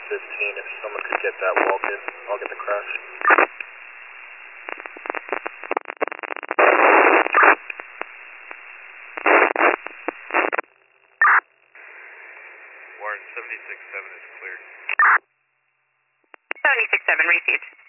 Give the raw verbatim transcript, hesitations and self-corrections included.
fifteen, if someone could get that Walken, I'll get the crash. Warren, seventy-six seven is cleared. seventy-six seven received.